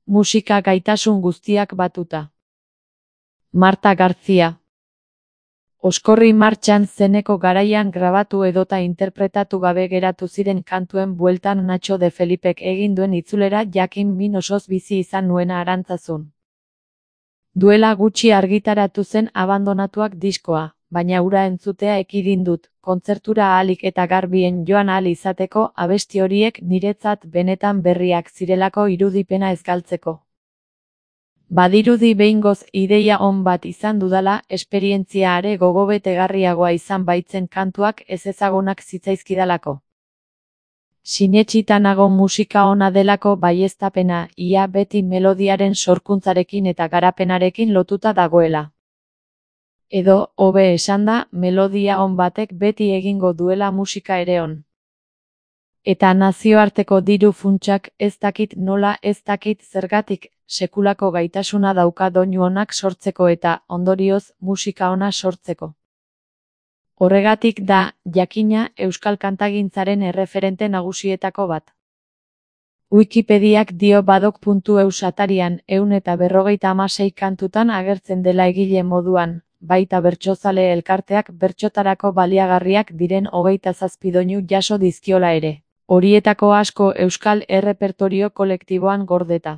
Musika gaitasun guztiak batuta. Marta García. Oskorri martxan zeneko garaian grabatu edota interpretatu gabe geratu ziren kantuen bueltan Nacho de Felipek egin duen itzulera jakin min osoz bizi izan nuena Arantzazun. Duela gutxi argitaratu zen Abandonatuak diskoa, baina hura entzutea ekidin dut, kontzertura ahalik eta garbien joan ahal izateko abesti horiek niretzat benetan berriak zirelako irudipena ez galtzeko. Badirudi behingoz ideia on bat izan dudala, esperientzia are gogobetegarriagoa izan baitzen kantuak ezezagunak zitzaizkidalako. Sinetsita nago musika ona delako baieztapena, ia beti melodiaren sorkuntzarekin eta garapenarekin lotuta dagoela. Edo, hobe esanda, melodia on batek beti egingo duela musika ere on. Eta nazioarteko diru funtsak ez dakit nola ez dakit zergatik, sekulako gaitasuna dauka doinu onak sortzeko eta, ondorioz, musika ona sortzeko. Horregatik da, jakina, euskal kantagintzaren erreferente nagusietako bat. Wikipediak dio badok.eus atarian 156 kantutan agertzen dela egile moduan, baita bertsozale elkarteak bertsotarako baliagarriak diren 27 doinu jaso dizkiola ere. Horietako asko euskal errepertorio kolektiboan gordeta.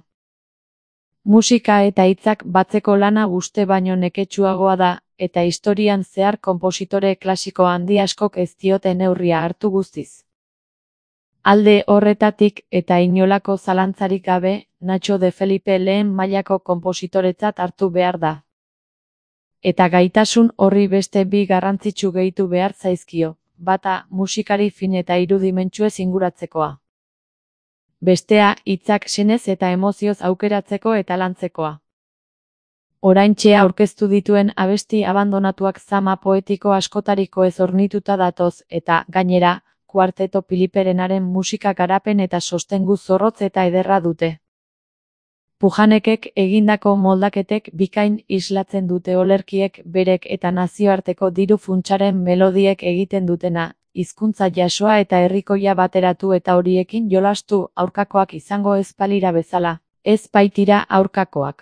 Musika eta hitzak batzeko lana uste baino neketsuagoa da, eta historian zehar konpositore klasiko handi askok ez diote neurria hartu guztiz. Alde horretatik eta inolako zalantzarik gabe, Nacho de Felipe lehen mailako konpositoretzat hartu behar da. Eta gaitasun horri beste bi garrantzitsu gehitu behar zaizkio, bata musikari fin eta irudimentsuez inguratzekoa. Bestea, hitzak senez eta emozioz aukeratzeko eta lantzekoa. Oraintxe aurkeztu dituen abesti Abandonatuak zama poetiko askotariko ez hornituta datoz eta, gainera, Kuarteto Piliperenaren musika garapen eta sostengu zorrotz eta ederra dute. Pujanekek egindako moldaketek bikain islatzen dute olerkiek berek eta nazioarteko diru funtsaren melodiek egiten dutena, hizkuntza jasoa eta herrikoia bateratu eta horiekin jolastu aurkakoak izango ez balira bezala, ez baitira aurkakoak.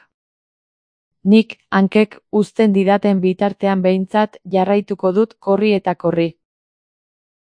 Nik, hankek uzten didaten bitartean behintzat jarraituko dut korri eta korri.